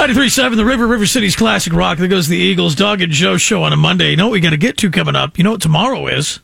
93.7 The River City's classic rock. There goes the Eagles. Doug and Joe show on a Monday. You know what we got to get to coming up? You know what tomorrow is?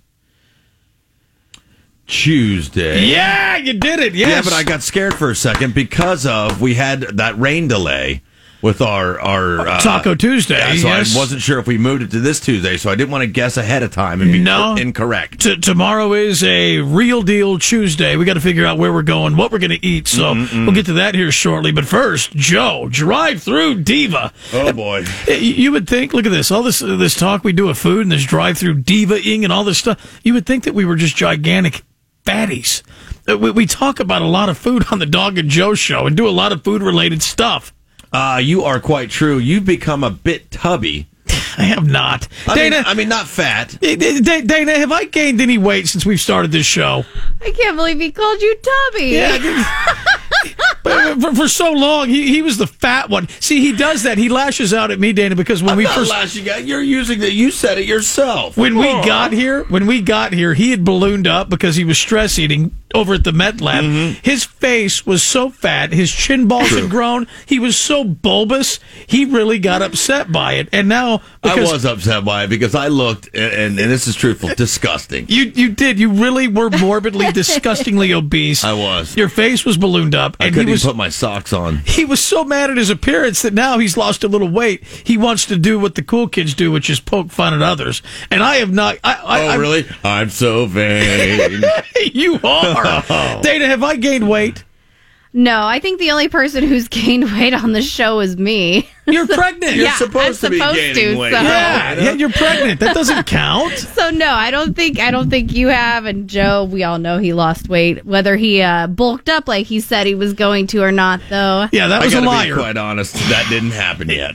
Tuesday. Yeah, you did it. Yes. Yeah, but I got scared for a second because we had that rain delay with our Taco Tuesday. Yeah, so yes. I wasn't sure if we moved it to this Tuesday, so I didn't want to guess ahead of time and be incorrect. Tomorrow is a real deal Tuesday. We got to figure out where we're going, what we're going to eat. So we'll get to that here shortly. But first, Joe, drive-through diva. Oh boy! You would think. Look at this. All this talk we do of food and this drive-through diva-ing and all this stuff. You would think that we were just gigantic fatties. We talk about a lot of food on the Dog and Joe show and do a lot of food-related stuff. You are quite true. You've become a bit tubby. I have not. Dana, I mean, not fat. Dana, have I gained any weight since we've started this show? I can't believe he called you Tubby. Yeah. But for so long, he was the fat one. See, he does that. He lashes out at me, Dana, because when I'm we not first lashing out. You're using that. You said it yourself. When we got here, he had ballooned up because he was stress eating over at the Met Lab. His face was so fat, his chin balls had grown. He was so bulbous. He really got upset by it, and now I was upset by it because I looked, and this is truthful, disgusting. You did. You really were morbidly, disgustingly obese. I was. Your face was ballooned up, I couldn't even put my socks on. He was so mad at his appearance that now he's lost a little weight. He wants to do what the cool kids do, which is poke fun at others. And I have not. Really? I'm so vain. You are. Dana, have I gained weight? No, I think the only person who's gained weight on the show is me. You're pregnant. You're supposed to be gaining weight. So. Yeah, you're pregnant. That doesn't count. So no, I don't think you have. And Joe, we all know he lost weight. Whether he bulked up like he said he was going to or not, though. Yeah, that was a liar. I gotta be quite honest, that didn't happen yet.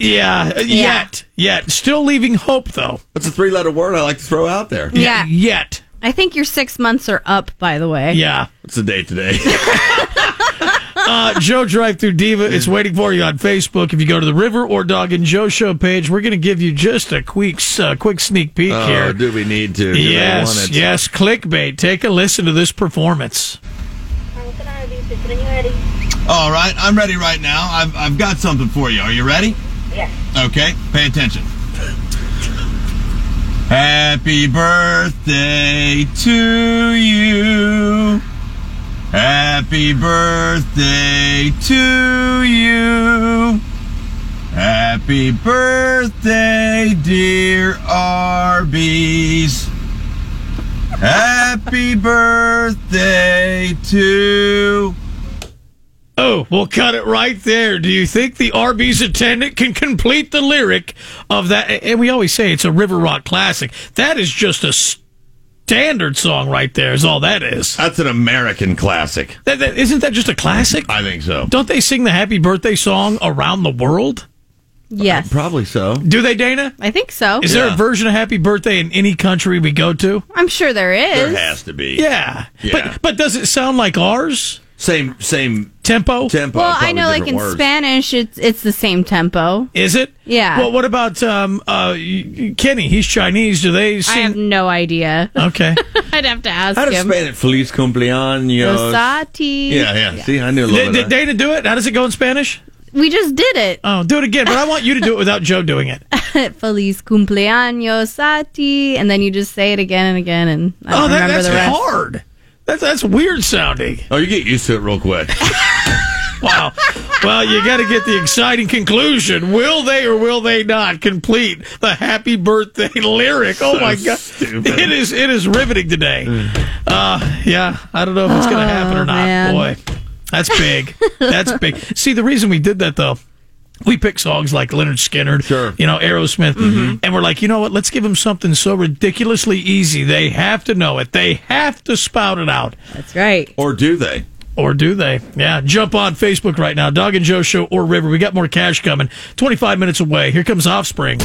Yet. Still leaving hope, though. That's a 3-letter word I like to throw out there. Yeah. Yet. I think your 6 months are up, by the way. Yeah. What's the date today? Joe Drive-Thru Diva, it's waiting for you on Facebook. If you go to the River or Dog and Joe Show page, we're going to give you just a quick sneak peek here. Do we need to? Yes, clickbait. Take a listen to this performance. All right, I'm ready right now. I've got something for you. Are you ready? Yeah. Okay, pay attention. Happy birthday to you. Happy birthday to you. Happy birthday, dear Arby's. Happy birthday to... Oh, we'll cut it right there. Do you think the Arby's attendant can complete the lyric of that? And we always say it's a River Rock classic. That is just a standard song right there, is all that is. That's an American classic. Isn't that just a classic? I think so. Don't they sing the Happy Birthday song around the world? Yes. Probably so. Do they, Dana? I think so. Is there a version of Happy Birthday in any country we go to? I'm sure there is. There has to be. Yeah. But does it sound like ours? Same tempo? Well, I know, like in Spanish, it's the same tempo. Is it? Yeah. Well, what about Kenny? He's Chinese. Do they sing? I have no idea. Okay. I'd have to ask How does him. Spanish? Feliz cumpleaños. Rosati. Yeah. See, I knew a little bit. Dana, do it. How does it go in Spanish? We just did it. Oh, do it again. But I want you to do it without Joe doing it. Feliz cumpleaños a ti. And then you just say it again and again. And I don't remember the rest. That's hard. That's weird sounding. Oh, you get used to it real quick. Wow. Well, you got to get the exciting conclusion. Will they or will they not complete the Happy Birthday lyric? Oh, my God. Stupid. It is riveting today. Yeah, I don't know if it's going to happen or not. Man. Boy, that's big. That's big. See, the reason we did that, though, we pick songs like Leonard Skinner, Aerosmith, and we're like, you know what? Let's give them something so ridiculously easy. They have to know it. They have to spout it out. That's right. Or do they? Or do they? Yeah. Jump on Facebook right now. Dog and Joe Show or River. We got more cash coming. 25 minutes away. Here comes Offspring.